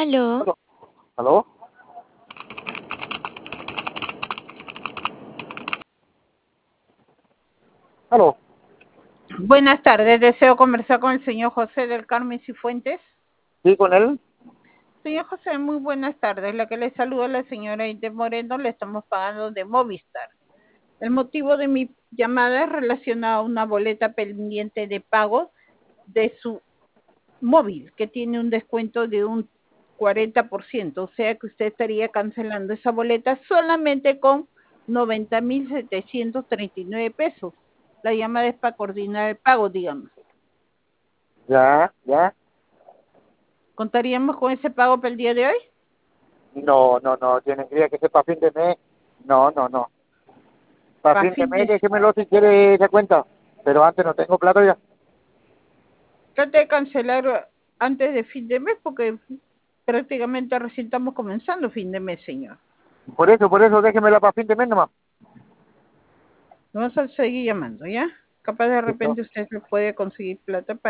Aló, ¿Aló? ¿Aló? ¿Aló? Buenas tardes, deseo conversar con el señor José del Carmen Cifuentes. ¿Sí, con él? Señor José, muy buenas tardes. La que le saluda la señora Inde Moreno, le estamos pagando de Movistar. El motivo de mi llamada es relacionado a una boleta pendiente de pago de su móvil, que tiene un descuento de un 40%, o sea que usted estaría cancelando esa boleta solamente con 90.739 pesos. La llamada es para coordinar el pago, digamos. Ya, ya. ¿Contaríamos con ese pago para el día de hoy? No, tendría que ser para fin de mes. No. Para Para fin de fin mes, de... déjemelo si quiere esa cuenta. Pero antes no tengo plata ya. Trate de cancelar antes de fin de mes porque prácticamente recién estamos comenzando fin de mes, señor. Por eso, déjemela para fin de mes nomás. Vamos a seguir llamando, ¿ya? Capaz de Listo. repente usted puede conseguir plata para